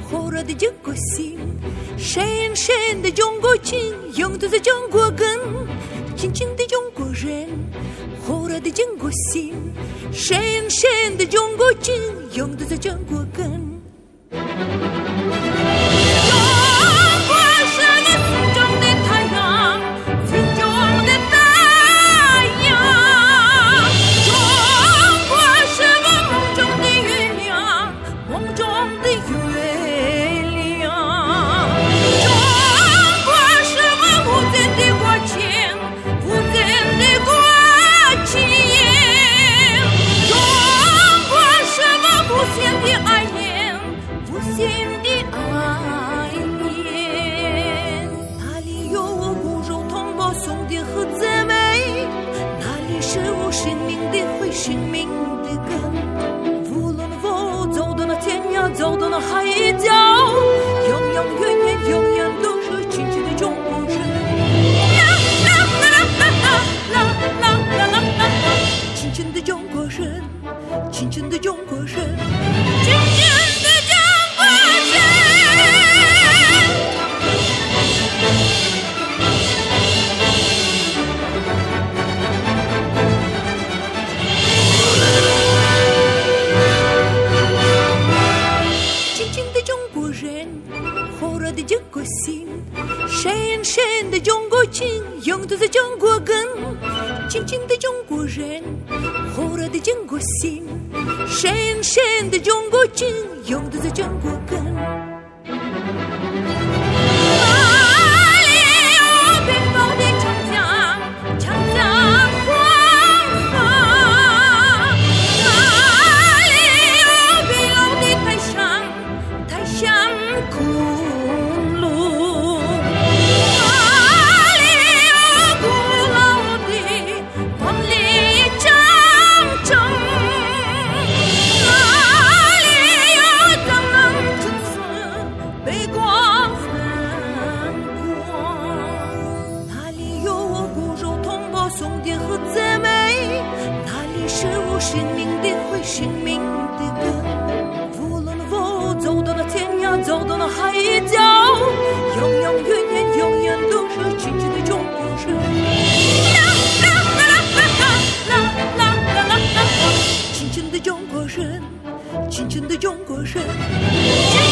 火热的中国心，深深的中国情涌动在中国根，亲亲的中国人，火热的中国心，深深的中国情涌动在中国根。走到那海角，永永远远永远都是亲亲的中国人。亲亲的中国人，亲亲的中国人，亲亲的中国人。火热的中国心，深深的中国情涌动在中国根，亲亲的中国人，火热的中国心，深深的中国情涌动在中国根。生命的会，生命的根，无论我走到那天涯，走到那海角，永永远远永远都是亲亲的中国人。亲亲的中国人，亲亲的中国人。